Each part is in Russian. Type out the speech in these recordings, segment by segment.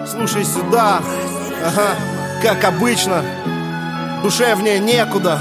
Слушай сюда, ага, как обычно, душевнее некуда.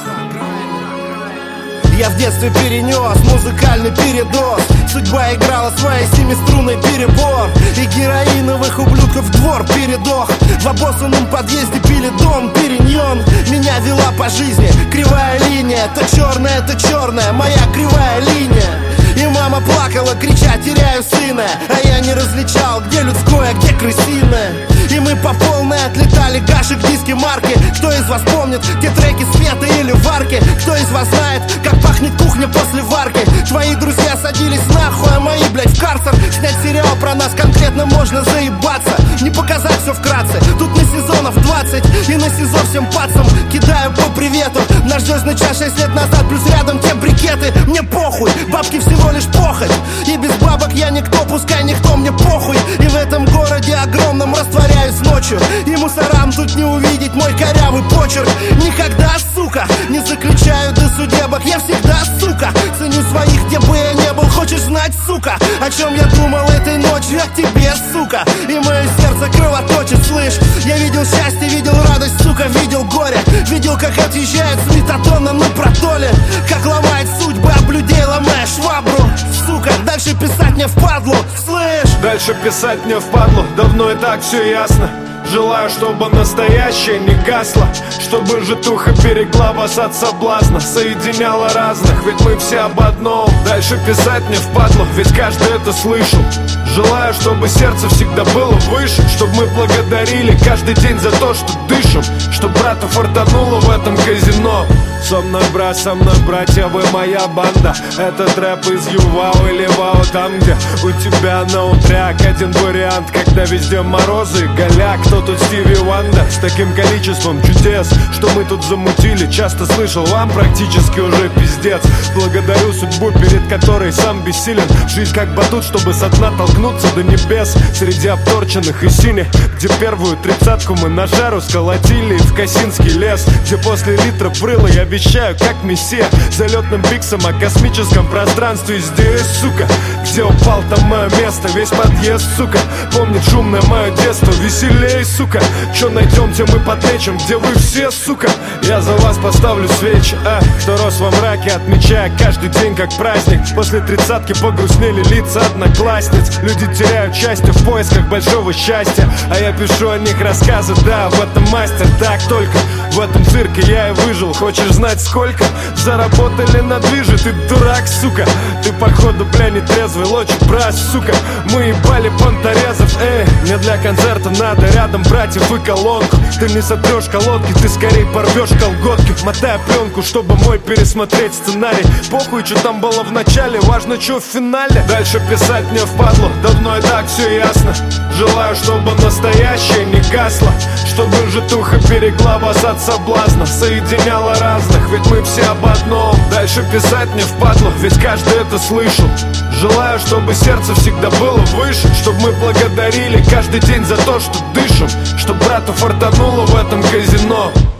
Я в детстве перенес музыкальный передоз. Судьба играла своей семиструнной перебор. И героиновых ублюдков двор передох. В обоссанном подъезде пили дом периньон. Меня вела по жизни кривая линия. То черная, моя кривая линия. И мама плакала, крича: теряю сына. А я не различал, где людское, а где крысиное. И мы по полной отлетали гашек, диски, марки. Кто из вас помнит те треки Света или Варки? Кто из вас знает, как пахнет кухня после варки? Твои друзья садились нахуй, а мои, блядь, в карцер. Снять сериал про нас конкретно можно заебаться. Не показать все вкратце, тут на сезонов 20. И на СИЗО всем пацам кидаю по привету. Наш звездный час 6 лет назад, плюс рядом те брикеты. Мне похуй, бабки всего лишь похоть. И без бабок я никто, пускай никто, мне похуй. И в этом городе огромном растворяюсь ночью. И мусорам тут не увидеть мой корявый почерк. Никогда, сука, не заключаю до судебок. Я всегда, сука, ценю своих, где бы я не был. Хочешь знать, сука, о чем я думал этой ночью? О тебе, сука. И мое сердце кровоточит, слышь. Я видел счастье, видел радость, сука, видел горе. Видел, как отъезжает с Метатона на протоле. Как ломает судьбы об людей, ломая швабру. Сука, дальше писать мне впадлу, слышь. Дальше писать мне впадлу, давно и так все ясно. Желаю, чтобы настоящее не гасло, чтобы житуха берегла вас от соблазна, соединяла разных, ведь мы все об одном. Дальше писать мне впадлу, ведь каждый это слышал. Желаю, чтобы сердце всегда было выше, чтобы мы благодарили каждый день за то, что дышим, чтобы брату фартануло в этом казино. Со мной, брат, со мной, братья, вы моя банда. Этот рэп из Ювау или Вау, там, где у тебя наутряк. Один вариант, когда везде морозы и голяк. Кто тут Стиви Вандер с таким количеством чудес, что мы тут замутили? Часто слышал, вам практически уже пиздец. Благодарю судьбу, перед которой сам бессилен. Жизнь как батут, чтобы со дна толкнуться до небес. Среди обторченных и синих, где первую тридцатку мы на жару сколотили. И в Косинский лес, где после литра прыла я обещаю, как мессия, залетным пиксом о космическом пространстве. Здесь, сука, где упал, там мое место. Весь подъезд, сука, помнит шумное мое детство. Веселей, сука, что найдем, те мы подлечим. Где вы все, сука, я за вас поставлю свечи. Кто рос во мраке, отмечая каждый день как праздник. После тридцатки погрустнели лица одноклассниц. Люди теряют счастье в поисках большого счастья, а я пишу о них рассказы, да, в этом мастер. Так только в этом цирке я и выжил. Хочешь знать, сколько заработали на движе? Ты дурак, сука, ты походу, бля, не трезвый лочек, брат, сука. Мы ебали понторезов, мне для концерта надо рядом братьев и колонку. Ты не сотрешь колодки, ты скорее порвешь колготки. Мотая пленку, чтобы мой пересмотреть сценарий. Похуй, что там было в начале, важно, что в финале. Дальше писать мне впадлу, давно и так все ясно. Желаю, чтобы настоящее не гасло, чтобы житуха берегла вас от соблазна, соединяла разных, ведь мы все об одном. Дальше писать мне впадлу, ведь каждый это слышал. Желаю, чтобы сердце всегда было выше, чтобы мы благодарили каждый день за то, что дышим, чтобы брату фартануло в этом казино.